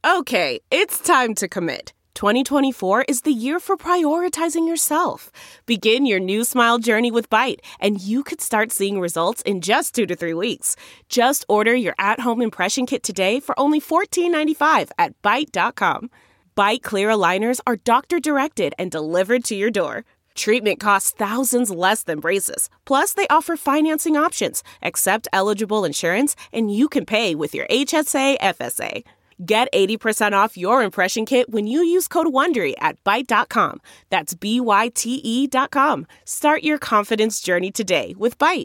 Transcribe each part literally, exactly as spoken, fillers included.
Okay, it's time to commit. twenty twenty-four is the year for prioritizing yourself. Begin your new smile journey with Byte, and you could start seeing results in just two to three weeks. Just order your at-home impression kit today for only fourteen ninety-five at byte dot com. Byte clear aligners are doctor-directed and delivered to your door. Treatment costs thousands less than braces. Plus, they offer financing options, accept eligible insurance, and you can pay with your H S A F S A. Get eighty percent off your impression kit when you use code WONDERY at byte dot com. That's B Y T E dot com. Start your confidence journey today with Byte.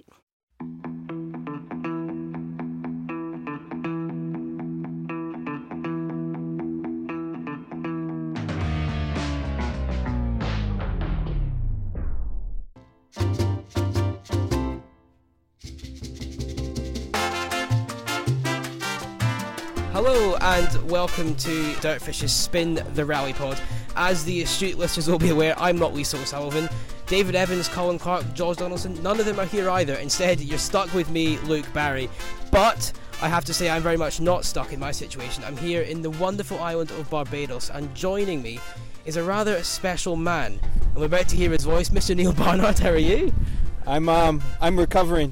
Hello and welcome to Dirtfish's Spin the Rally Pod. As the astute listeners will be aware, I'm not Lisa O'Sullivan. David Evans, Colin Clark, George Donaldson, none of them are here either. Instead, you're stuck with me, Luke Barry. But I have to say I'm very much not stuck in my situation. I'm here in the wonderful island of Barbados, and joining me is a rather special man. And we're about to hear his voice. Mister Neil Barnard, how are you? I'm um I'm recovering.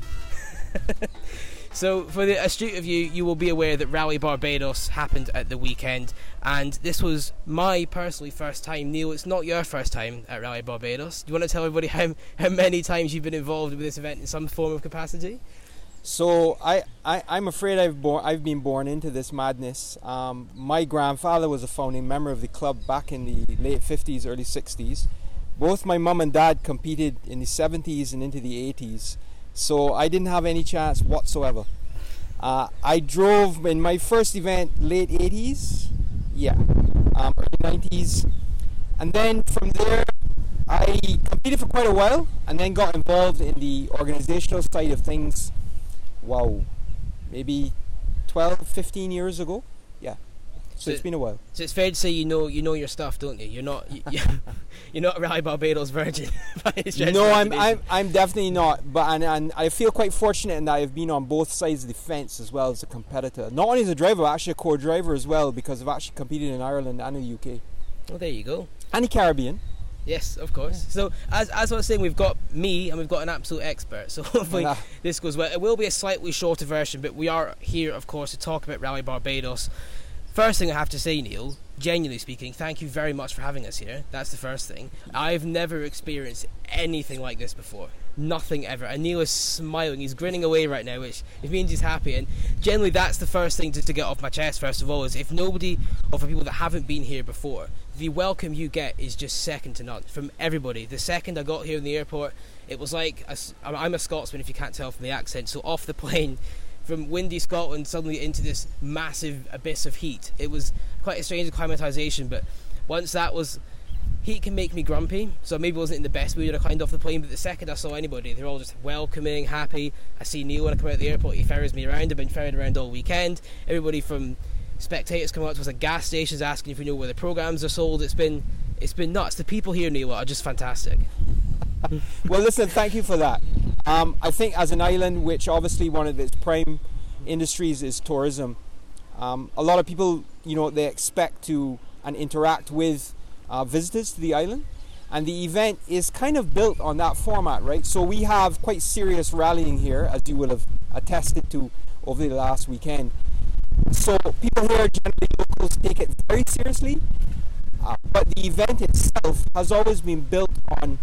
So, for the astute of you, you will be aware that Rally Barbados happened at the weekend, and this was my personally first time. Neil, it's not your first time at Rally Barbados. Do you want to tell everybody how how many times you've been involved with this event in some form of capacity? So, I, I, I'm afraid I've, born, I've been born into this madness. Um, my grandfather was a founding member of the club back in the late fifties, early sixties. Both my mum and dad competed in the seventies and into the eighties. So I didn't have any chance whatsoever. Uh, I drove in my first event late eighties, yeah, um, early nineties, and then from there I competed for quite a while, and then got involved in the organizational side of things. Wow, maybe twelve, fifteen years ago, yeah. So, so it's been a while. So it's fair to say you know you know your stuff, don't you? You're not you, you're not a Rally Barbados virgin. No, I'm I'm I'm definitely not. But and, and I feel quite fortunate in that I've been on both sides of the fence as well as a competitor. Not only as a driver, but actually a co-driver as well, because I've actually competed in Ireland and the U K. Well, there you go. And the Caribbean. Yes, of course. Yeah. So, as as I was saying, we've got me and we've got an absolute expert. So hopefully nah. this goes well. It will be a slightly shorter version, but we are here, of course, to talk about Rally Barbados. First thing I have to say, Neil, genuinely speaking, thank you very much for having us here. That's the first thing. I've never experienced anything like this before. Nothing ever. And Neil is smiling. He's grinning away right now, which it means he's happy. And generally, that's the first thing to, to get off my chest, first of all, is if nobody, or for people that haven't been here before, the welcome you get is just second to none from everybody. The second I got here in the airport, it was like, a, I'm a Scotsman, if you can't tell from the accent, so off the plane, from windy Scotland suddenly into this massive abyss of heat. It was quite a strange acclimatisation, but once that was... Heat can make me grumpy, so maybe I wasn't in the best mood when I climbed off the plane, but the second I saw anybody, they're all just welcoming, happy. I see Neil when I come out of the airport, he ferries me around. I've been ferried around all weekend. Everybody from spectators coming up to us at gas stations asking if we know where the programmes are sold. It's been it's been nuts. The people here, Neil, are just fantastic. Well, listen, thank you for that. Um, I think as an island, which obviously one of its prime industries is tourism, um, a lot of people, you know, they expect to and interact with uh, visitors to the island, and the event is kind of built on that format, right? So we have quite serious rallying here, as you will have attested to over the last weekend. So people here, generally locals, take it very seriously, uh, but the event itself has always been built on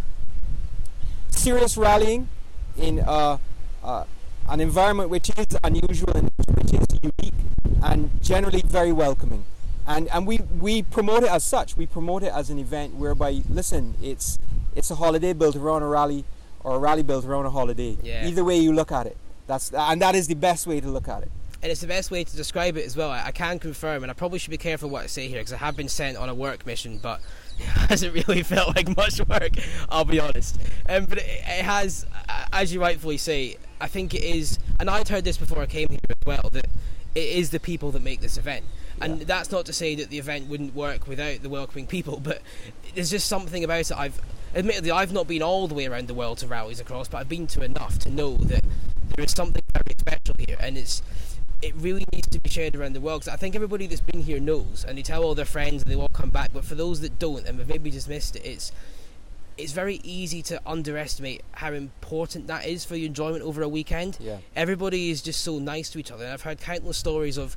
serious rallying in uh, uh, an environment which is unusual and which is unique and generally very welcoming. And and we, we promote it as such. We promote it as an event whereby, listen, it's it's a holiday built around a rally, or a rally built around a holiday. Yeah. Either way you look at it, that's and that is the best way to look at it. And it's the best way to describe it as well. I, I can confirm, and I probably should be careful what I say here, because I have been sent on a work mission, but it hasn't really felt like much work, I'll be honest. Um, but it, it has, as you rightfully say, I think it is, and I'd heard this before I came here as well, that it is the people that make this event. And yeah. That's not to say that the event wouldn't work without the welcoming people, but there's just something about it. I've admittedly, I've not been all the way around the world to rallies across, but I've been to enough to know that there is something very special here, and it's it really needs to be shared around the world, because I think everybody that's been here knows, and they tell all their friends and they all come back, but for those that don't and have maybe just missed it, it's it's very easy to underestimate how important that is for your enjoyment over a weekend. Yeah. Everybody is just so nice to each other, and I've heard countless stories of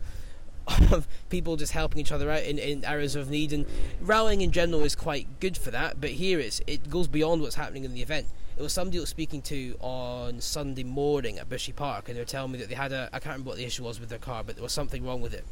of people just helping each other out in, in areas of need, and rallying in general is quite good for that, but here it's it goes beyond what's happening in the event. It was somebody I was speaking to on Sunday morning at Bushy Park, and they were telling me that they had a, I can't remember what the issue was with their car, but there was something wrong with it,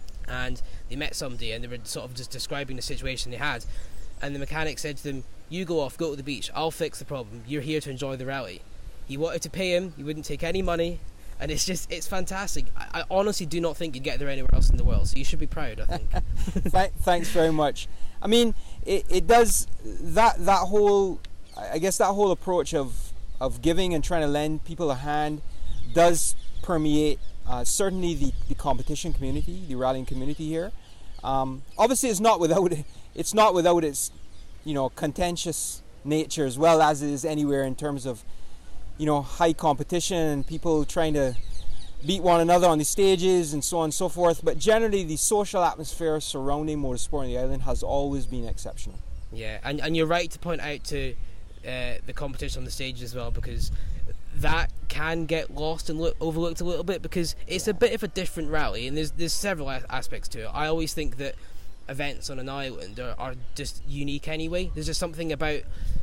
and they met somebody and they were sort of just describing the situation they had, and the mechanic said to them, you go off, go to the beach, I'll fix the problem, you're here to enjoy the rally. He wanted to pay him, he wouldn't take any money, and it's just, it's fantastic. I, I honestly do not think you'd get there anywhere else in the world, so you should be proud, I think. Th- thanks very much. I mean, it, it does, that that whole, I guess that whole approach of, of giving and trying to lend people a hand does permeate uh, certainly the, the competition community, the rallying community here. Um, obviously it's not without it, it's not without its, you know, contentious nature, as well as it is anywhere in terms of, you know, high competition and people trying to beat one another on the stages and so on and so forth. But generally the social atmosphere surrounding motorsport on the island has always been exceptional. Yeah, and, and you're right to point out to uh, the competition on the stage as well, because that can get lost and look, overlooked a little bit, because it's a bit of a different rally, and there's there's several a- aspects to it. I always think that events on an island are, are just unique anyway. There's just something about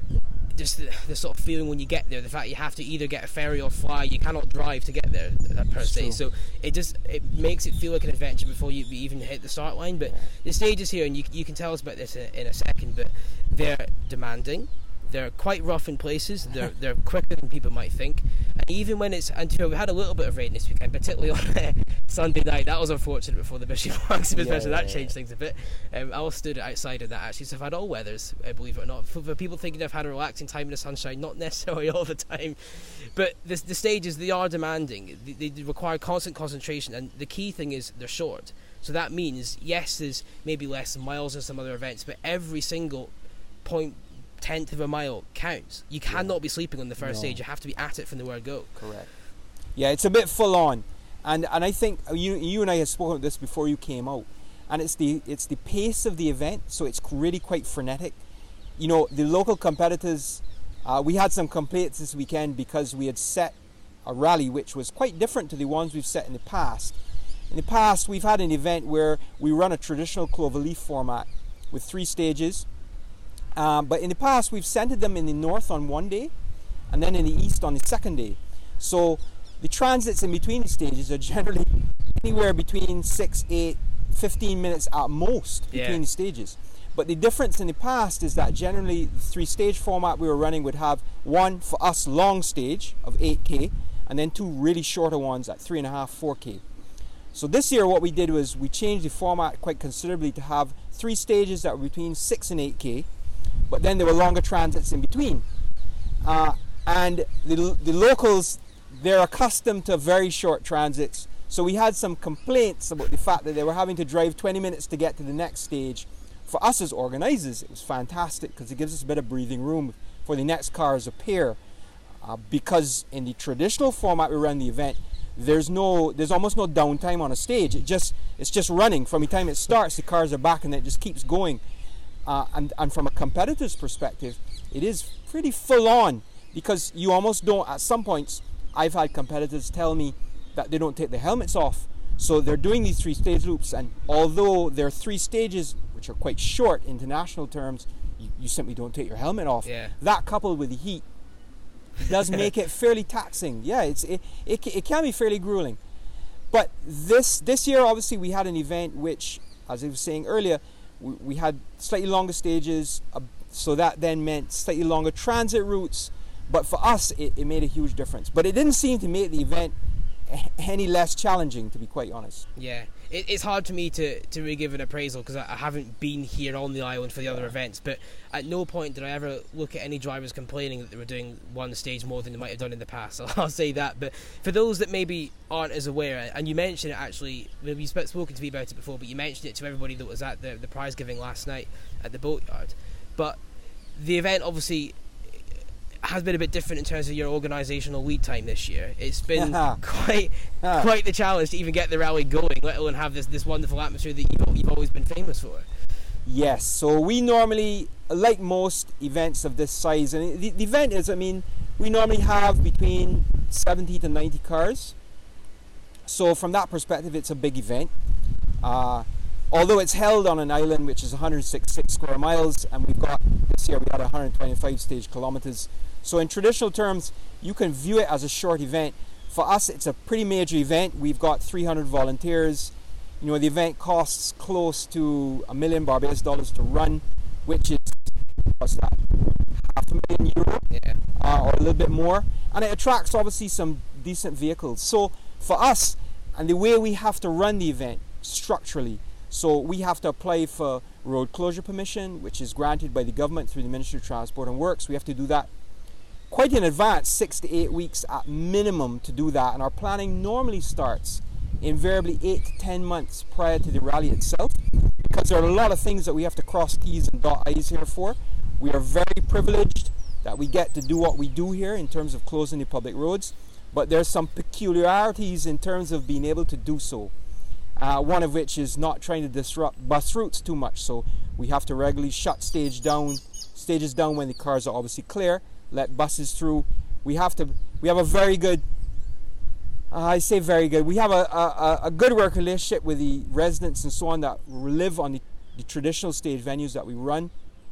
just the, the sort of feeling when you get there, the fact you have to either get a ferry or fly, you cannot drive to get there uh, per se, so it just it makes it feel like an adventure before you even hit the start line. But the stages here, and you, you can tell us about this in, in a second, but they're demanding, they're quite rough in places, they're they're quicker than people might think, and even when it's, and we had a little bit of rain this weekend, particularly on uh, Sunday night. That was unfortunate before the Bushy Park suspension, yeah, yeah, that changed yeah. things a bit. um, I was stood outside of that actually, so I've had all weathers, uh, believe it or not. For, for people thinking I've had a relaxing time in the sunshine, not necessarily all the time, but the, the stages, they are demanding, they, they require constant concentration, and the key thing is they're short. So that means, yes, there's maybe less miles than some other events, but every single point tenth of a mile counts. You cannot yeah. be sleeping on the first no. stage. You have to be at it from the word go. Correct. Yeah, it's a bit full on, and and I think you you and I have spoken about this before you came out, and it's the it's the pace of the event. So it's really quite frenetic. You know, the local competitors, uh, we had some complaints this weekend because we had set a rally which was quite different to the ones we've set in the past. In the past, we've had an event where we run a traditional cloverleaf format with three stages. Um, but in the past, we've centered them in the north on one day and then in the east on the second day. So the transits in between the stages are generally anywhere between six, eight, fifteen minutes at most between yeah. the stages. But the difference in the past is that generally the three stage format we were running would have one, for us, long stage of eight K and then two really shorter ones at three and a half, four K. So this year what we did was we changed the format quite considerably to have three stages that were between six and eight K. But then there were longer transits in between. Uh, and the, the locals, they're accustomed to very short transits. So we had some complaints about the fact that they were having to drive twenty minutes to get to the next stage. For us as organizers, it was fantastic because it gives us a bit of breathing room for the next cars appear. Uh, because in the traditional format we run the event, there's no, there's almost no downtime on a stage. It just, it's just running. From the time it starts, the cars are back and it just keeps going. Uh, and, and from a competitor's perspective, it is pretty full on because you almost don't, at some points, I've had competitors tell me that they don't take their helmets off. So they're doing these three stage loops, and although they're three stages, which are quite short in international terms, you, you simply don't take your helmet off. Yeah. That coupled with the heat does make it fairly taxing. Yeah, it's it, it, it can be fairly grueling. But this, this year, obviously, we had an event which, as I was saying earlier, we had slightly longer stages, uh, so that then meant slightly longer transit routes. But for us, it, it made a huge difference. But it didn't seem to make the event any less challenging, to be quite honest. Yeah, it, it's hard for me to, to really give an appraisal because I, I haven't been here on the island for the other events. But at no point did I ever look at any drivers complaining that they were doing one stage more than they might have done in the past. So I'll say that. But for those that maybe aren't as aware, and you mentioned it actually, maybe you've spoken to me about it before, but you mentioned it to everybody that was at the, the prize giving last night at the boatyard. But the event, obviously, has been a bit different in terms of your organisational lead time this year. It's been quite quite the challenge to even get the rally going, let alone have this, this wonderful atmosphere that you've, you've always been famous for. Yes, so we normally, like most events of this size, and the, the event is, I mean, we normally have between seventy to ninety cars. So from that perspective, it's a big event. Uh, although it's held on an island which is one hundred sixty-six square miles, and we've got, this year we had one hundred twenty-five stage kilometers. So in traditional terms, you can view it as a short event. For us, it's a pretty major event. We've got three hundred volunteers. You know, the event costs close to a million Barbados dollars to run, which is, what's that, half a million euro, yeah. uh, or a little bit more. And it attracts obviously some decent vehicles. So for us, and the way we have to run the event structurally, so we have to apply for road closure permission, which is granted by the government through the Ministry of Transport and Works. We have to do that quite in advance, six to eight weeks at minimum to do that. And our planning normally starts invariably eight to ten months prior to the rally itself, because there are a lot of things that we have to cross T's and dot I's here for. We are very privileged that we get to do what we do here in terms of closing the public roads, but there's some peculiarities in terms of being able to do so. Uh, one of which is not trying to disrupt bus routes too much, so we have to regularly shut stage down, stages down when the cars are obviously clear, let buses through. We have to. We have a very good. Uh, I say very good. We have a, a, a good work relationship with the residents and so on that live on the, the traditional stage venues that we run.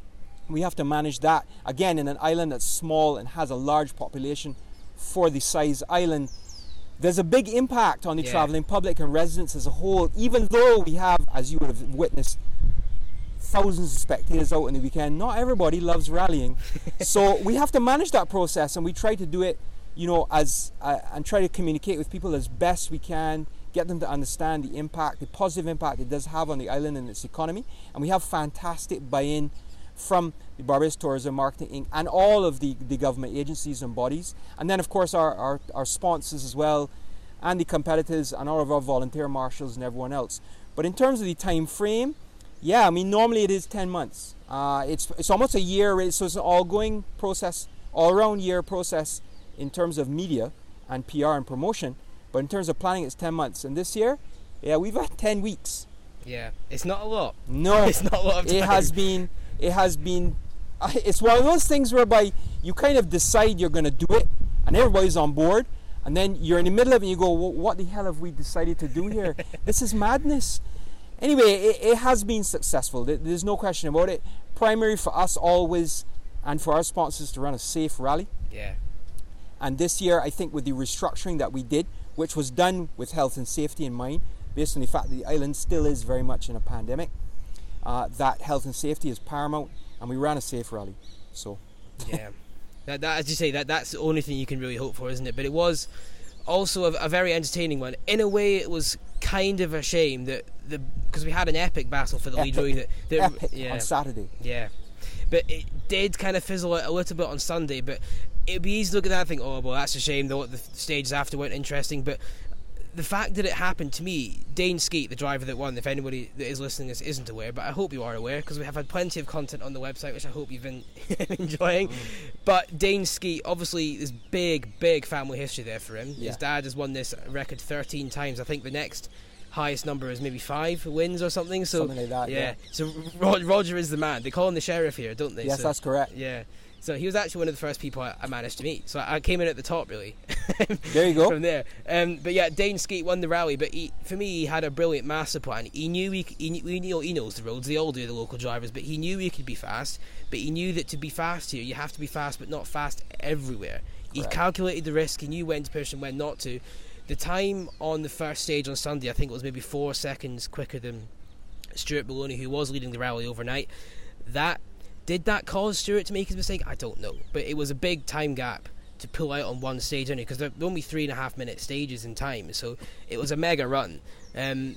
We have to manage that again in an island that's small and has a large population for the size island. There's a big impact on the yeah. travelling public and residents as a whole, even though we have, as you would have witnessed, thousands of spectators out on the weekend. Not everybody loves rallying. So we have to manage that process, and we try to do it, you know, as uh, and try to communicate with people as best we can, get them to understand the impact, the positive impact it does have on the island and its economy. And we have fantastic buy-in from the Barbados Tourism Marketing Incorporated and all of the, the government agencies and bodies. And then, of course, our, our, our sponsors as well, and the competitors, and all of our volunteer marshals and everyone else. But in terms of the time frame, yeah, I mean, normally it is ten months. Uh, it's, it's almost a year, so it's an all-going process, all-around year process in terms of media and P R and promotion. But in terms of planning, it's ten months. And this year, yeah, we've had ten weeks. Yeah, it's not a lot. No, it's not a lot of time. It has been, it has been, it's one of those things whereby you kind of decide you're going to do it, and everybody's on board, and then you're in the middle of it and you go, well, what the hell have we decided to do here? This is madness. Anyway, it, it has been successful. There's no question about it. Primary for us always, and for our sponsors, to run a safe rally. Yeah. And this year, I think with the restructuring that we did, which was done with health and safety in mind, based on the fact that the island still is very much in a pandemic, uh, that health and safety is paramount, and we ran a safe rally. So, yeah, that, that as you say, that that's the only thing you can really hope for, isn't it? But it was also a, a very entertaining one. In a way, it was kind of a shame that the because we had an epic battle for the epic, lead really that, that epic yeah, on Saturday. Yeah, but it did kind of fizzle out a little bit on Sunday. But it'd be easy to look at that and think, oh well, that's a shame. Though the stages after weren't interesting, but the fact that it happened to me, Dane Skeet, the driver that won, if anybody that is listening to this isn't aware, but I hope you are aware, because we have had plenty of content on the website, which I hope you've been enjoying. Mm. But Dane Skeet, obviously, there's big, big family history there for him. Yeah. His dad has won this record thirteen times. I think the next highest number is maybe five wins or something. So something like that, yeah. yeah. So Roger is the man. They call him the sheriff here, don't they? Yes, so, that's correct. Yeah. So he was actually one of the first people I, I managed to meet. So I, I came in at the top, really. There you go. From there. Um, but yeah, Dane Skeet won the rally. But he, for me, he had a brilliant master plan. He knew he, he, he, knew, he knows the roads. They all do, the local drivers. But he knew he could be fast. But he knew that to be fast here, you have to be fast, but not fast everywhere. He Correct. calculated the risk. He knew when to push and when not to. The time on the first stage on Sunday, I think it was maybe four seconds quicker than Stuart Maloney, who was leading the rally overnight. That Did that cause Stuart to make his mistake? I don't know. But it was a big time gap to pull out on one stage only, because they're only three and a half minute stages in time. So it was a mega run. Um,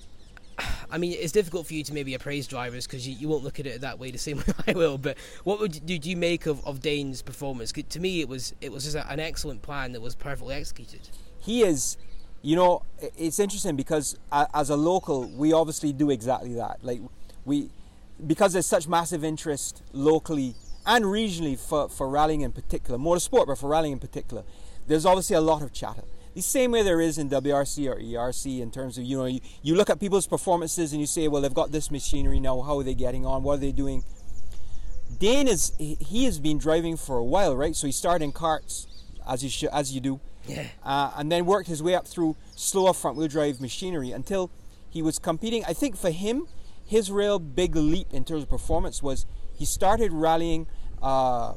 I mean, it's difficult for you to maybe appraise drivers because you, you won't look at it that way the same way I will. But what would you, did you make of, of Dane's performance? To me, it was it was just a, an excellent plan that was perfectly executed. He is, you know, it's interesting because as a local, we obviously do exactly that. Like we. Because there's such massive interest locally and regionally for, for rallying in particular, motorsport, but for rallying in particular, there's obviously a lot of chatter. The same way there is in W R C or E R C in terms of, you know, you, you look at people's performances and you say, well, they've got this machinery now, how are they getting on, what are they doing? Dane is, he has been driving for a while, right? So he started in karts, as you, sh- as you do, yeah. uh, and then worked his way up through slower front-wheel drive machinery until he was competing. I think for him, his real big leap in terms of performance was he started rallying uh,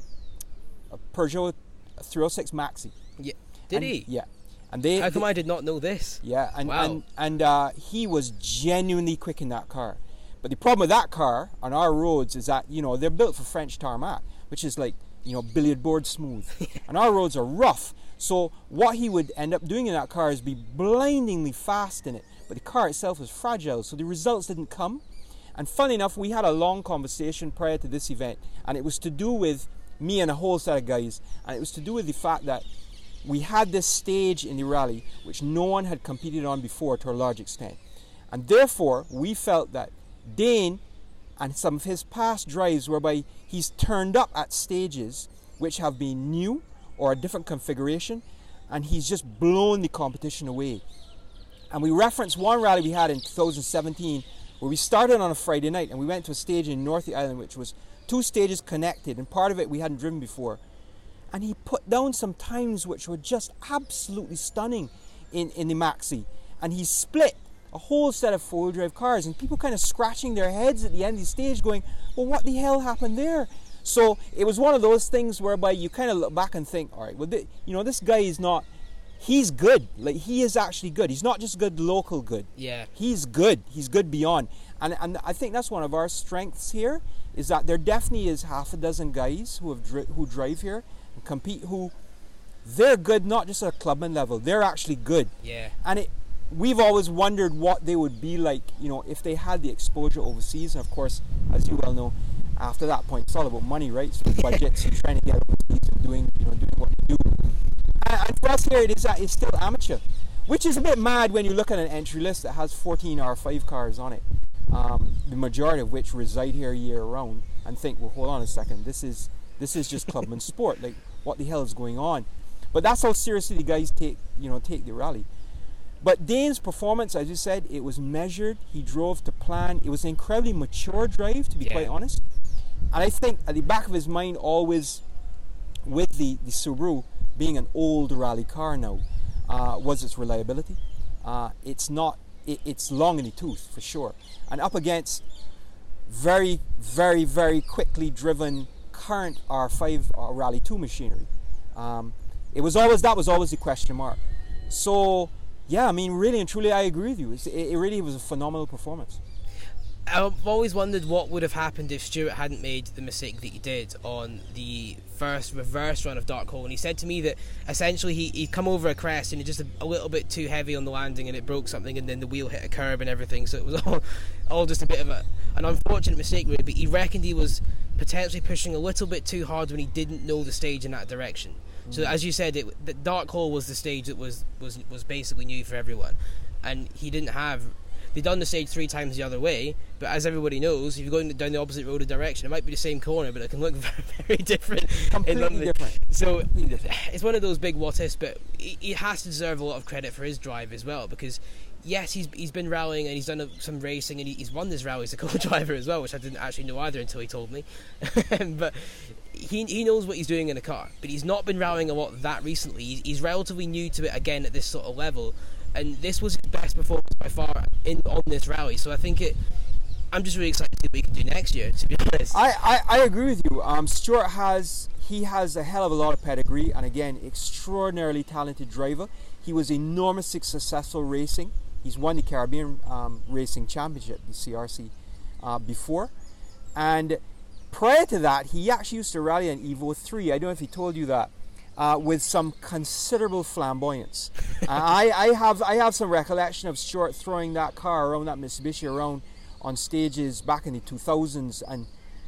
a Peugeot three oh six Maxi. Yeah. Did and, he? Yeah. And they, How come they, I did not know this? Yeah, and wow. and, and uh, he was genuinely quick in that car. But the problem with that car on our roads is that, you know, they're built for French tarmac, which is like, you know, billiard board smooth. And our roads are rough. So what he would end up doing in that car is be blindingly fast in it. But the car itself was fragile, so the results didn't come. And funny enough, we had a long conversation prior to this event, and it was to do with me and a whole set of guys, and it was to do with the fact that we had this stage in the rally which no one had competed on before to a large extent. And therefore, we felt that Dane and some of his past drives whereby he's turned up at stages which have been new or a different configuration, and he's just blown the competition away. And we referenced one rally we had in two thousand seventeen where we started on a Friday night and we went to a stage in North of the Island which was two stages connected, and part of it we hadn't driven before. And he put down some times which were just absolutely stunning in, in the Maxi. And he split a whole set of four-wheel drive cars, and people kind of scratching their heads at the end of the stage going, well, what the hell happened there? So it was one of those things whereby you kind of look back and think, all right, well, th- you know, this guy is not, he's good. Like, he is actually good. He's not just good local good. Yeah. He's good. He's good beyond. And and I think that's one of our strengths here, is that there definitely is half a dozen guys who have dri- who drive here and compete who, they're good not just at a clubman level. They're actually good. Yeah. And it, we've always wondered what they would be like, you know, if they had the exposure overseas. And of course, as you well know, after that point, it's all about money, right? So budgets and trying to get overseas and doing, you know, doing what you do. And, and for us here, it is that it's still amateur, which is a bit mad when you look at an entry list that has fourteen R five cars on it, um, the majority of which reside here year round, and think, well, hold on a second, this is this is just clubman sport. Like, what the hell is going on? But that's how seriously the guys take, you know, take the rally. But Dane's performance, as you said, it was measured. He drove to plan. It was an incredibly mature drive, to be yeah. quite honest. And I think at the back of his mind, always with the, the Subaru being an old rally car now, uh, was its reliability. Uh, it's not, it, it's long in the tooth for sure. And up against very, very, very quickly driven current R five or Rally two machinery. Um, it was always, that was always the question mark. So, yeah, I mean, really and truly, I agree with you. It's, it, it really was a phenomenal performance. I've always wondered what would have happened if Stuart hadn't made the mistake that he did on the first reverse run of Dark Hole. And he said to me that essentially he, he'd come over a crest and it just a, a little bit too heavy on the landing and it broke something, and then the wheel hit a curb and everything. So it was all, all just a bit of a, an unfortunate mistake, really. But he reckoned he was potentially pushing a little bit too hard when he didn't know the stage in that direction. Mm-hmm. So as you said, it, the Dark Hole was the stage that was, was, was basically new for everyone. And he didn't have... They'd done the stage three times the other way, but as everybody knows, if you're going down the opposite road of direction, it might be the same corner, but it can look very, very different. Completely different. So Completely different. It's one of those big what ifs, but he, he has to deserve a lot of credit for his drive as well, because yes, he's he's been rallying and he's done a, some racing and he, he's won this rally as a co-driver as well, which I didn't actually know either until he told me. But he he knows what he's doing in a car, but he's not been rallying a lot that recently. He's, he's relatively new to it again at this sort of level. And this was his best performance by far in on this rally. So I think it. I'm just really excited to see what he can do next year, to be honest. I, I, I agree with you. Um, Stuart has he has a hell of a lot of pedigree, and again, extraordinarily talented driver. He was enormously successful racing. He's won the Caribbean um, Racing Championship, the C R C, uh, before, and prior to that, he actually used to rally an Evo three. I don't know if he told you that. Uh, with some considerable flamboyance. uh, I, I have I have some recollection of Stuart throwing that car around, that Mitsubishi around on stages back in the two thousands, and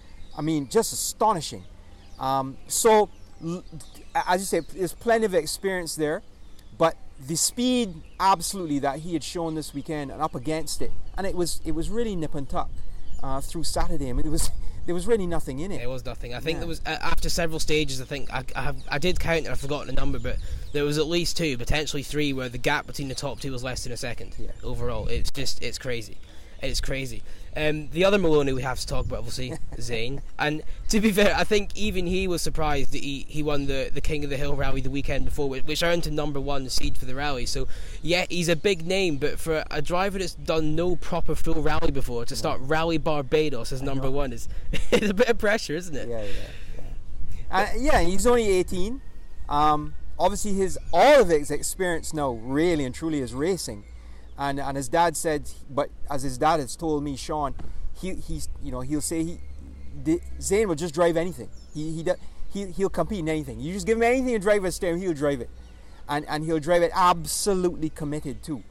I mean, just astonishing. Um, so, l- as you say, there's plenty of experience there, but the speed absolutely that he had shown this weekend and up against it, and it was it was really nip and tuck uh, through Saturday. I mean, it was there was really nothing in it. There was nothing. I think yeah. there was uh, after several stages. I think I I, have, I did count. I've forgotten the number, but there was at least two, potentially three, where the gap between the top two was less than a second. Yeah. Overall, it's just it's crazy. It's crazy. Um, the other Maloney we have to talk about, obviously, Zane. And to be fair, I think even he was surprised that he, he won the, the King of the Hill rally the weekend before, which, which earned him number one seed for the rally. So, yeah, he's a big name, but for a driver that's done no proper full rally before, to start Rally Barbados as number one is it's a bit of pressure, isn't it? Yeah, yeah, yeah. Uh, yeah, he's only eighteen. Um, obviously, his all of his experience now, really and truly, is racing. And and his dad said, but as his dad has told me, Sean, he he's you know he'll say he, the, Zane will just drive anything. He he he he'll compete in anything. You just give him anything to drive a steering, he'll drive it, and and he'll drive it absolutely committed too.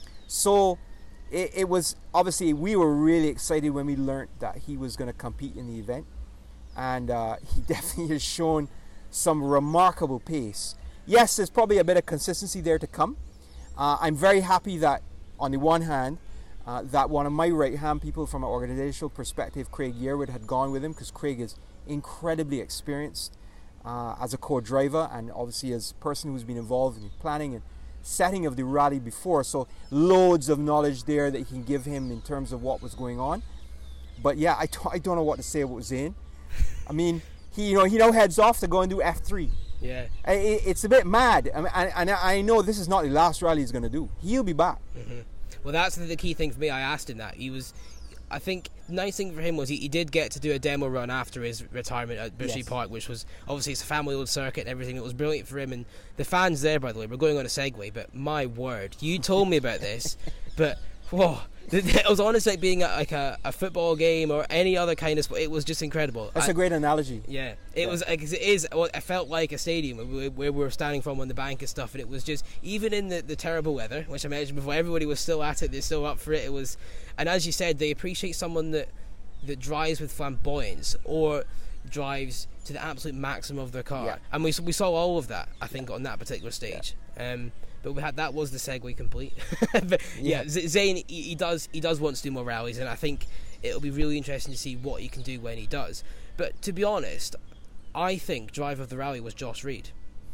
So it, it was obviously we were really excited when we learned that he was going to compete in the event, and uh, he definitely has shown some remarkable pace. Yes, there's probably a bit of consistency there to come. Uh, I'm very happy that, on the one hand, uh, that one of my right-hand people from an organizational perspective, Craig Yearwood, had gone with him, because Craig is incredibly experienced uh, as a co-driver and obviously as a person who's been involved in the planning and setting of the rally before. So loads of knowledge there that he can give him in terms of what was going on. But yeah, I, I don't know what to say about Zane. I mean, he you know he now heads off to go and do F three. Yeah, it, it's a bit mad. I mean, and, and I know this is not the last rally he's going to do. He'll be back. Mm-hmm. Well, that's the key thing for me. I asked him that. He was, I think, the nice thing for him was he, he did get to do a demo run after his retirement at Bushy Yes. Park, which was obviously it's a family-owned circuit and everything. It was brilliant for him, and the fans there, by the way, we're going on a segue, but my word, you told me about this, but whoa. It was honestly like being at like a, a football game or any other kind of sport. It was just incredible. That's I, a great analogy. Yeah, it yeah. was. It is. Well, it felt like a stadium where we were standing from on the bank and stuff, and it was just even in the, the terrible weather, which I mentioned before. Everybody was still at it. They're still up for it. It was, and as you said, they appreciate someone that that drives with flamboyance or drives to the absolute maximum of their car, yeah. and we we saw all of that. I think on that particular stage. Yeah. Um, But we had that was the segue complete. But yeah, yeah Zane he, he does he does want to do more rallies, and I think it'll be really interesting to see what he can do when he does. But to be honest, I think driver of the rally was Josh Reed.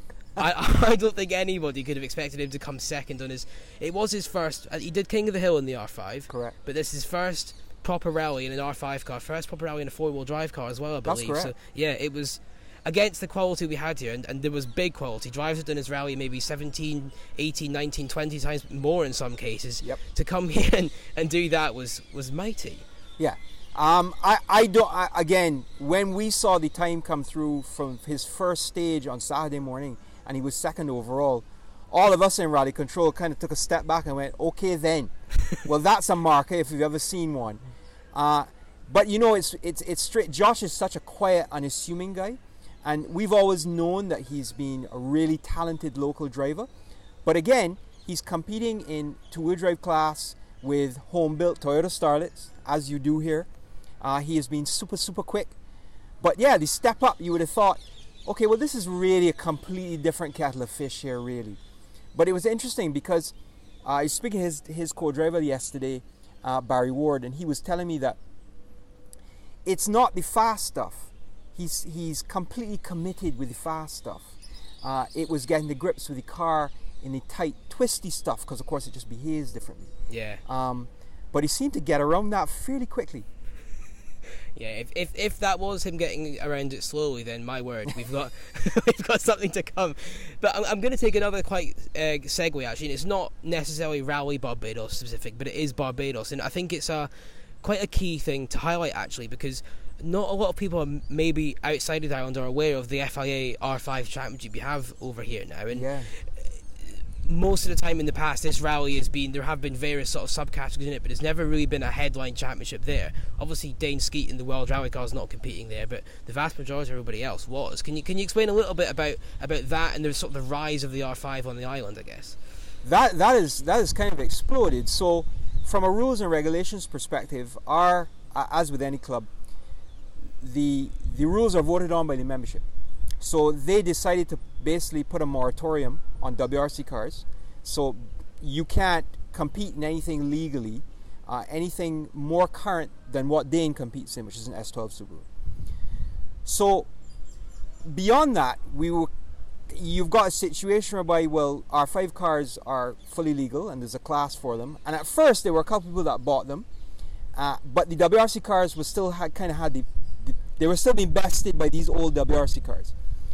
I I don't think anybody could have expected him to come second on his. It was his first. He did King of the Hill in the R five. Correct. But this is his first proper rally in an R five car, first proper rally in a four-wheel drive car as well, I believe. That's correct. So yeah, it was. Against the quality we had here, and, and there was big quality. Drivers had done his rally maybe seventeen, eighteen, nineteen, twenty times more in some cases. Yep. To come here and, and do that was, was mighty. Yeah. Um, I, I don't, I, again, when we saw the time come through from his first stage on Saturday morning and he was second overall, all of us in Rally Control kind of took a step back and went, okay then. Well, that's a marker if you've ever seen one. Uh, but you know, it's, it's, it's straight. Josh is such a quiet, unassuming guy. And we've always known that he's been a really talented local driver. But again, he's competing in two-wheel drive class with home-built Toyota Starlets, as you do here. Uh, he has been super, super quick. But yeah, the step up, you would have thought, okay, well, this is really a completely different kettle of fish here, really. But it was interesting because uh, I was speaking to his, his co-driver yesterday, uh, Barry Ward, and he was telling me that it's not the fast stuff. He's he's completely committed with the fast stuff. Uh, it was getting the grips with the car in the tight, twisty stuff, because of course it just behaves differently. Yeah. Um, but he seemed to get around that fairly quickly. Yeah. If, if if that was him getting around it slowly, then my word, we've got we've got something to come. But I'm, I'm going to take another quite uh, segue actually. And it's not necessarily Rally Barbados specific, but it is Barbados, and I think it's a quite a key thing to highlight actually, because not a lot of people are maybe outside of the island are aware of the F I A R five championship you have over here now, and yeah. most of the time in the past this rally has been, there have been various sort of subcategories in it, but it's never really been a headline championship there. Obviously Dane Skeet in the World Rally Car is not competing there, but the vast majority of everybody else was. Can you can you explain a little bit about, about that and the sort of the rise of the R five on the island, I guess? That that is that is kind of exploded. So from a rules and regulations perspective, our as with any club, the the rules are voted on by the membership. So they decided to basically put a moratorium on W R C cars. So you can't compete in anything legally uh, anything more current than what Dane competes in, which is an S twelve Subaru. So beyond that, we will, you've got a situation whereby, well, R five cars are fully legal and there's a class for them. And at first, there were a couple of people that bought them, uh, but the W R C cars was still had, kind of had the, the, they were still being bested by these old W R C cars.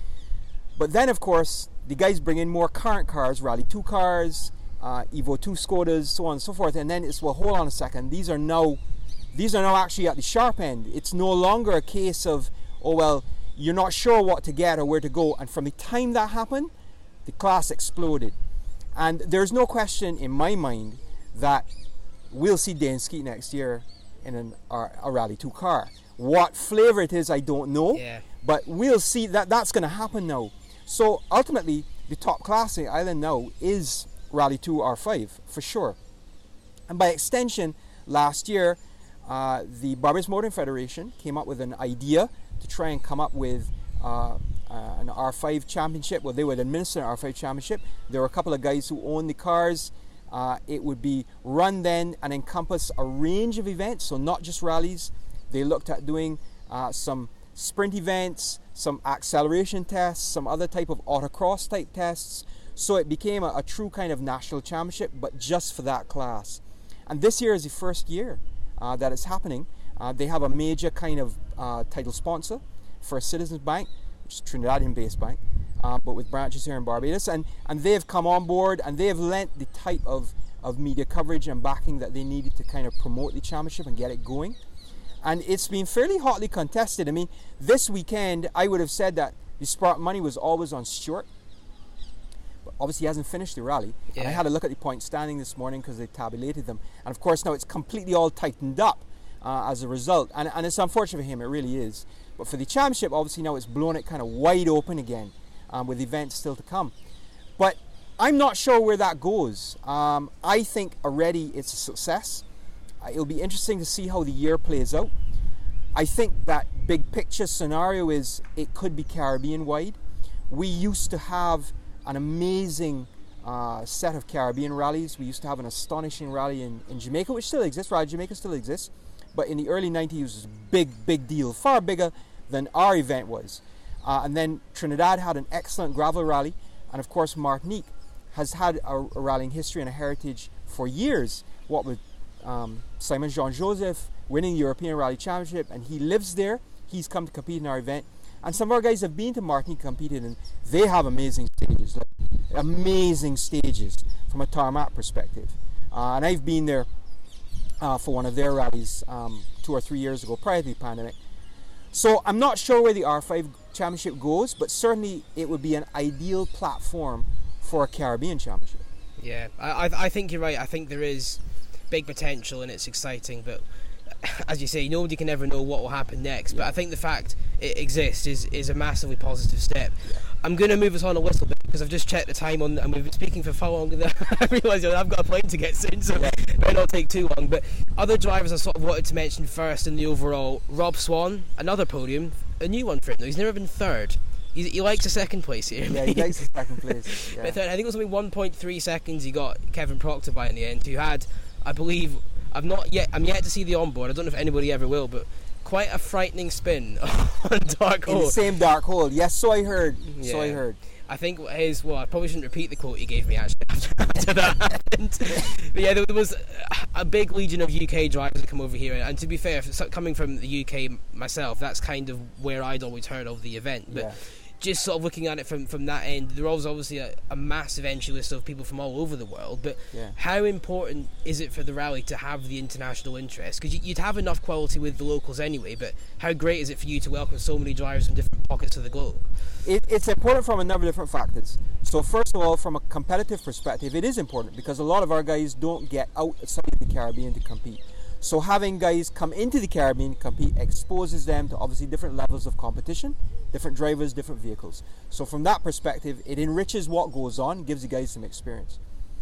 But then, of course, the guys bring in more current cars, Rally two cars, uh, Evo two Skodas, so on and so forth. And then it's, well, hold on a second. These are now, these are now actually at the sharp end. It's no longer a case of, oh, well, you're not sure what to get or where to go. And from the time that happened, the class exploded. And there's no question in my mind that we'll see Dane Skeet next year in an, uh, a Rally two car. What flavor it is, I don't know. Yeah. But we'll see that that's going to happen now. So ultimately, the top class in Ireland now is Rally two R five, for sure. And by extension, last year, uh, the Barbados Motoring Federation came up with an idea to try and come up with uh, uh, an R five championship. Well, they would administer an R five championship. There were a couple of guys who own the cars. Uh, it would be run then and encompass a range of events, so not just rallies. They looked at doing uh, some sprint events, some acceleration tests, some other type of autocross type tests. So it became a, a true kind of national championship, but just for that class. And this year is the first year uh, that it's happening. Uh, they have a major kind of uh, title sponsor for Citizens Bank, which is a Trinidadian-based bank, uh, but with branches here in Barbados. And, and they've come on board and they have lent the type of, of media coverage and backing that they needed to kind of promote the championship and get it going. And it's been fairly hotly contested. I mean, this weekend, I would have said that the spark money was always on Stewart. But obviously, he hasn't finished the rally. Yeah. And I had a look at the point standing this morning because they tabulated them. And of course, now it's completely all tightened up uh, as a result. And, and it's unfortunate for him, it really is. But for the championship, obviously, now it's blown it kind of wide open again um, with events still to come. But I'm not sure where that goes. Um, I think already it's a success. It'll be interesting to see how the year plays out. I think that big picture scenario is it could be Caribbean wide. We used to have an amazing uh, set of Caribbean rallies. We used to have an astonishing rally in, in Jamaica, which still exists. Rally Jamaica still exists. But in the early nineties, it was a big, big deal, far bigger than our event was. Uh, and then Trinidad had an excellent gravel rally. And of course, Martinique has had a, a rallying history and a heritage for years. What with Um, Simon Jean-Joseph winning the European Rally Championship, and he lives there. He's come to compete in our event, and some of our guys have been to Martinique, competed, and they have amazing stages, like amazing stages from a tarmac perspective. Uh, and I've been there uh, for one of their rallies um, two or three years ago, prior to the pandemic. So I'm not sure where the R five Championship goes, but certainly it would be an ideal platform for a Caribbean Championship. Yeah, I, I think you're right. I think there is big potential and it's exciting, but as you say, nobody can ever know what will happen next. Yeah. But I think the fact it exists is, is a massively positive step. Yeah. I'm going to move us on a little bit because I've just checked the time on, and we've been speaking for far longer than I realise. I've got a plane to get soon, so yeah. It might not take too long. But other drivers I sort of wanted to mention first in the overall: Rob Swan, another podium, a new one for him though. He's never been third. He, he likes a second place here. Yeah, he likes a second place. Yeah. But third, I think it was only one point three seconds he got Kevin Proctor by in the end, who had, I believe, I've not yet. I'm yet to see the onboard. I don't know if anybody ever will, but quite a frightening spin on Dark Hole. In the same Dark Hole. Yes, so I heard. Yeah. So I heard. I think his. Well, I probably shouldn't repeat the quote he gave me actually after, after that happened. But yeah, there, there was a big legion of U K drivers that come over here, and to be fair, coming from the U K myself, that's kind of where I'd always heard of the event. But yeah. Just sort of looking at it from, from that end, there was obviously a, a massive entry list of people from all over the world, but yeah. How important is it for the rally to have the international interest? Because you'd have enough quality with the locals anyway, but how great is it for you to welcome so many drivers from different pockets of the globe? It, it's important from a number of different factors. So first of all, from a competitive perspective, it is important because a lot of our guys don't get outside the Caribbean to compete. So having guys come into the Caribbean compete exposes them to obviously different levels of competition, different drivers, different vehicles. So from that perspective, it enriches what goes on, gives the guys some experience.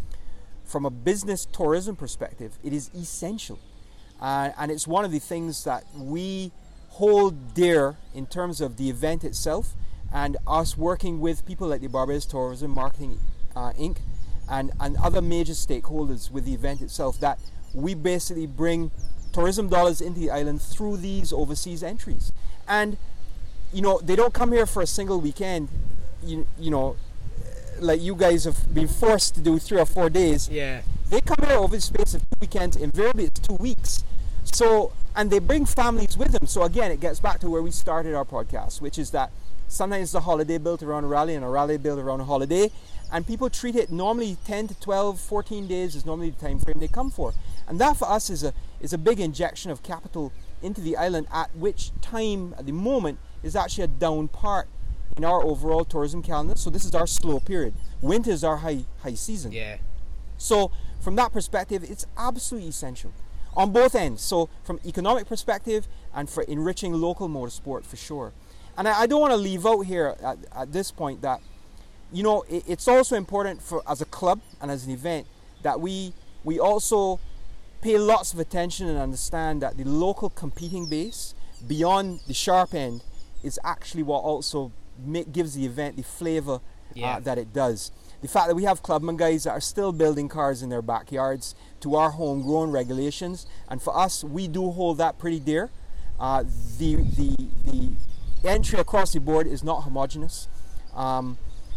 From a business tourism perspective, it is essential. Uh, and it's one of the things that we hold dear in terms of the event itself and us working with people like the Barbados Tourism Marketing uh, Incorporated and, and other major stakeholders with the event itself, that we basically bring tourism dollars into the island through these overseas entries. And, you know, they don't come here for a single weekend, you, you know, like you guys have been forced to do three or four days. Yeah. They come here over the space of two weekends, invariably it's two weeks. So, and they bring families with them. So again, it gets back to where we started our podcast, which is that sometimes it's a holiday built around a rally and a rally built around a holiday. And people treat it normally ten to twelve, fourteen days is normally the time frame they come for. And that for us is a is a big injection of capital into the island, at which time, at the moment, is actually a down part in our overall tourism calendar. So this is our slow period. Winter is our high high season. Yeah. So from that perspective, it's absolutely essential on both ends. So from economic perspective and for enriching local motorsport for sure. And I, I don't want to leave out here at, at this point that, you know, it, it's also important for as a club and as an event that we we also pay lots of attention and understand that the local competing base beyond the sharp end is actually what also make, gives the event the flavor yeah. uh, that it does. The fact that we have clubman guys that are still building cars in their backyards to our homegrown regulations, and for us, we do hold that pretty dear. Uh, the the the entry across the board is not homogenous, um,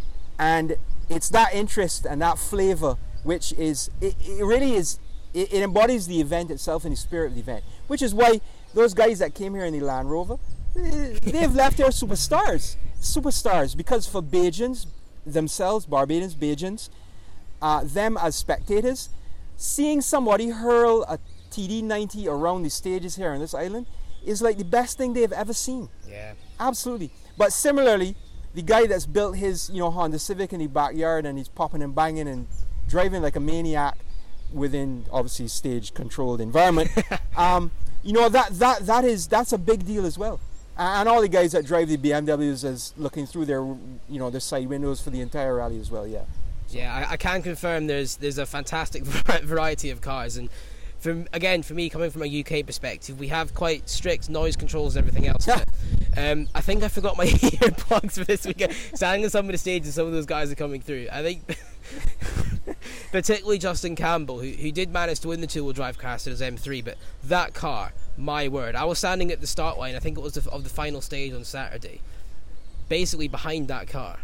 and it's that interest and that flavor which is it, it really is it, it embodies the event itself and the spirit of the event, which is why those guys that came here in the Land Rover, they've left their superstars superstars because for Bajans themselves, Barbadians, Bajans, uh, them as spectators, seeing somebody hurl a T D ninety around the stages here on this island is like the best thing they've ever seen. Yeah. Absolutely. But similarly, the guy that's built his, you know, Honda Civic in the backyard and he's popping and banging and driving like a maniac within obviously stage controlled environment, um, you know, that that that is that's a big deal as well. And all the guys that drive the B M Ws as looking through their, you know, their side windows for the entire rally as well. Yeah. So. Yeah, I, I can confirm there's there's a fantastic variety of cars, and for, again, for me, coming from a U K perspective, we have quite strict noise controls and everything else. um, I think I forgot my earplugs for this weekend. Standing on some of the stages, some of those guys are coming through. I think, particularly Justin Campbell, who who did manage to win the two-wheel drive class in his M three, but that car. My word, I was standing at the start line, I think it was the, of the final stage on Saturday, basically behind that car.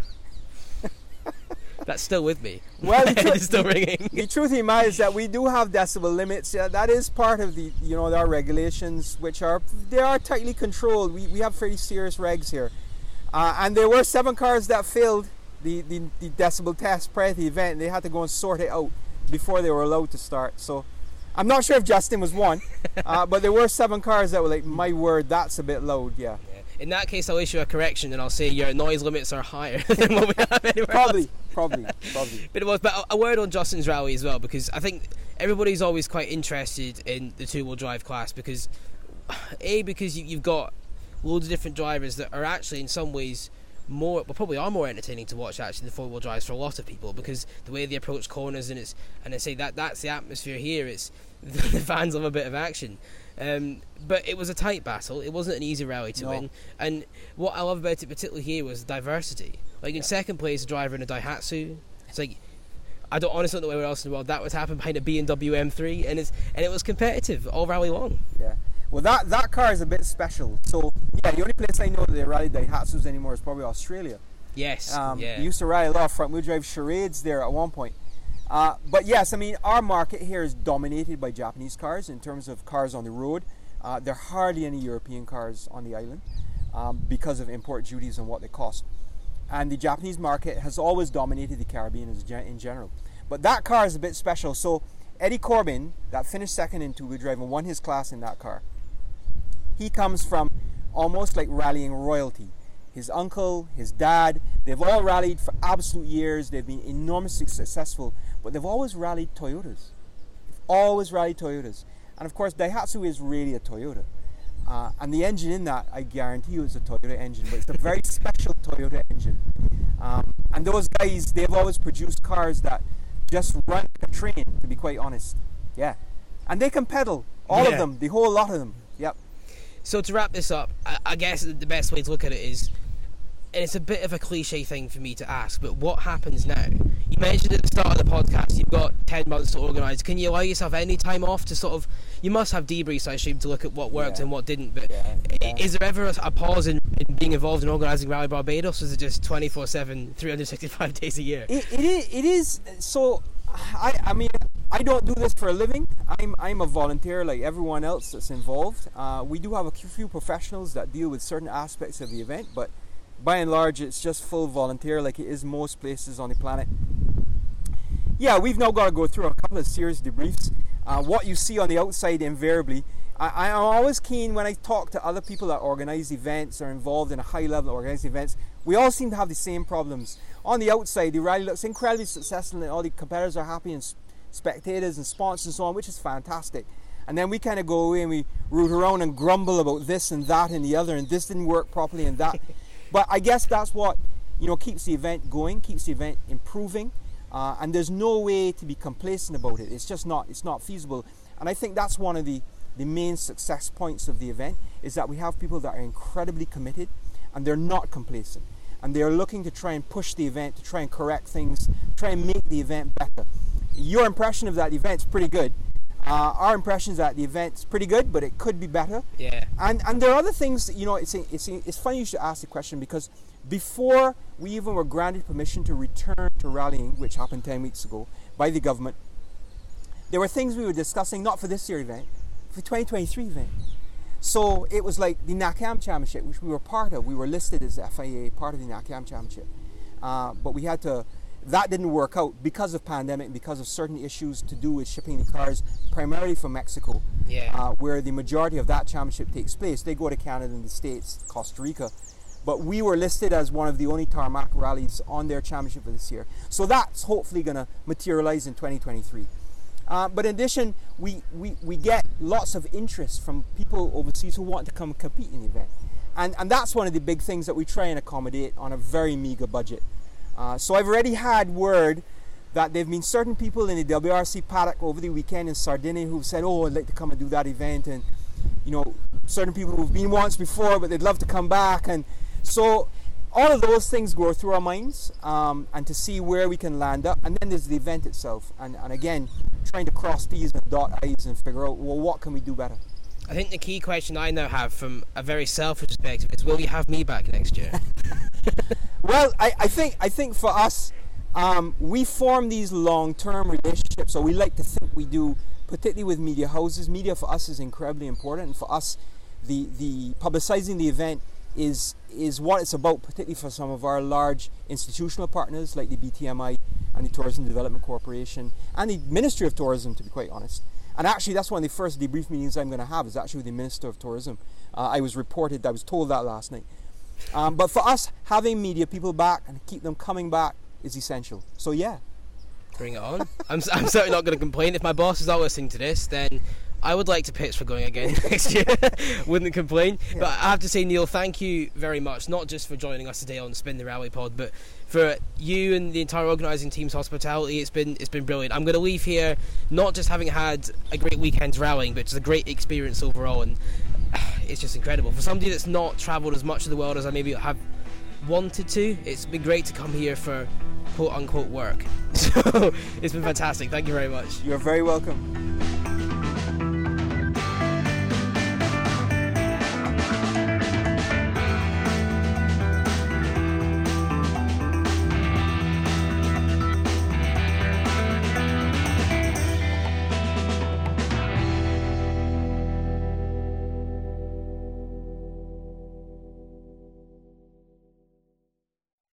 That's still with me. Well, the tr- it's still ringing. The truth in mind is that we do have decibel limits. Yeah, that is part of the, you know, our regulations, which are, they are tightly controlled. We, we have pretty serious regs here. Uh, and there were seven cars that failed the, the, the decibel test prior to the event, and they had to go and sort it out before they were allowed to start. So I'm not sure if Justin was one, uh, but there were seven cars that were like, my word, that's a bit loud, yeah. yeah. In that case, I'll issue a correction and I'll say your noise limits are higher than what we have anywhere probably, else. Probably, probably. But it was, but a word on Justin's rally as well, because I think everybody's always quite interested in the two-wheel drive class because, A, because you, you've got loads of different drivers that are actually in some ways more, well, probably are more entertaining to watch actually the four-wheel drives for a lot of people, because the way they approach corners, and it's and I say that that's the atmosphere here. It's the fans love a bit of action, um, but it was a tight battle. It wasn't an easy rally to no. win, and what I love about it particularly here was diversity. Like in yeah. second place, a driver in a Daihatsu. It's like I don't honestly don't know where else in the world that would happen behind a B M W M three, and it's and it was competitive all rally long. Yeah. Well, that, that car is a bit special. So, yeah, the only place I know that they rally Daihatsus anymore is probably Australia. Yes, um, yeah. They used to rally a lot of front-wheel drive charades there at one point. Uh, but yes, I mean, our market here is dominated by Japanese cars in terms of cars on the road. Uh, there are hardly any European cars on the island um, because of import duties and what they cost. And the Japanese market has always dominated the Caribbean in general. But that car is a bit special. So, Eddie Corbin, that finished second in two-wheel drive and won his class in that car. He comes from almost like rallying royalty. His uncle, his dad, they've all rallied for absolute years. They've been enormously successful, but they've always rallied Toyotas. They've always rallied Toyotas. And of course, Daihatsu is really a Toyota. Uh, and the engine in that, I guarantee you, is a Toyota engine, but it's a very special Toyota engine. Um, and those guys, they've always produced cars that just run like a train, to be quite honest. Yeah. And they can pedal, all yeah. of them, the whole lot of them. Yep. So to wrap this up, I, I guess the best way to look at it is and it's a bit of a cliche thing for me to ask, but what happens now? You mentioned at the start of the podcast you've got ten months to organise. Can you allow yourself any time off to sort of, you must have debriefs, I assume, to look at what worked yeah. and what didn't, but yeah, yeah. is there ever a, a pause in, in being involved in organising Rally Barbados, or is it just twenty-four seven, three hundred sixty-five days a year? It, it, is, it is, so, I, I mean, I don't do this for a living. I'm I'm a volunteer like everyone else that's involved. Uh, we do have a few professionals that deal with certain aspects of the event, but by and large it's just full volunteer like it is most places on the planet. Yeah, we've now got to go through a couple of serious debriefs. Uh, what you see on the outside invariably, I, I'm always keen when I talk to other people that organise events or involved in a high level organised events, we all seem to have the same problems. On the outside, the rally looks incredibly successful and all the competitors are happy and spectators and sponsors and so on, which is fantastic. And then we kind of go away and we root around and grumble about this and that and the other, and this didn't work properly and that. But I guess that's what, you know, keeps the event going, keeps the event improving, uh, and there's no way to be complacent about it. It's just not, it's not feasible. And I think that's one of the, the main success points of the event, is that we have people that are incredibly committed and they're not complacent. And they're looking to try and push the event, to try and correct things, try and make the event better. Your impression of that event's pretty good. Uh, our impression is that the event's pretty good, but it could be better. Yeah. And and there are other things that, you know, it's it's it's funny you should ask the question, because before we even were granted permission to return to rallying, which happened ten weeks ago by the government, there were things we were discussing, not for this year event, for the twenty twenty-three event. So it was like the NACAM Championship, which we were part of. We were listed as F I A, part of the NACAM Championship. Uh, but we had to, that didn't work out because of pandemic, because of certain issues to do with shipping the cars, primarily from Mexico, yeah. uh, where the majority of that championship takes place. They go to Canada and the States, Costa Rica. But we were listed as one of the only tarmac rallies on their championship for this year. So that's hopefully going to materialize in twenty twenty-three. Uh, but in addition, we, we, we get lots of interest from people overseas who want to come compete in the event. And, and that's one of the big things that we try and accommodate on a very meager budget. Uh, so I've already had word that there have been certain people in the W R C paddock over the weekend in Sardinia who've said, oh, I'd like to come and do that event. And, you know, certain people who've been once before, but they'd love to come back. And so all of those things go through our minds, um, and to see where we can land up. And then there's the event itself. And, and again, trying to cross T's and dot I's and figure out, well, what can we do better? I think the key question I now have from a very selfish perspective is, will you have me back next year? Well, I, I think I think for us, um, we form these long-term relationships, or we like to think we do, particularly with media houses. Media for us is incredibly important, and for us, the, the publicizing the event is is what it's about, particularly for some of our large institutional partners like the B T M I and the Tourism Development Corporation and the Ministry of Tourism, to be quite honest. And actually, that's one of the first debrief meetings I'm going to have, is actually with the Minister of Tourism. Uh, I was reported, I was told that last night. Um, but for us, having media people back and keep them coming back is essential. So yeah. Bring it on. I'm, I'm certainly not going to complain. If my boss is not listening to this, then I would like to pitch for going again next year. Wouldn't complain. Yeah. But I have to say, Neil, thank you very much, not just for joining us today on Spin the Rally Pod, but for you and the entire organising team's hospitality. It's been it's been brilliant. I'm going to leave here not just having had a great weekend rallying, but just a great experience overall. And it's just incredible. For somebody that's not travelled as much of the world as I maybe have wanted to, it's been great to come here for quote-unquote work. So it's been fantastic. Thank you very much. You're very welcome.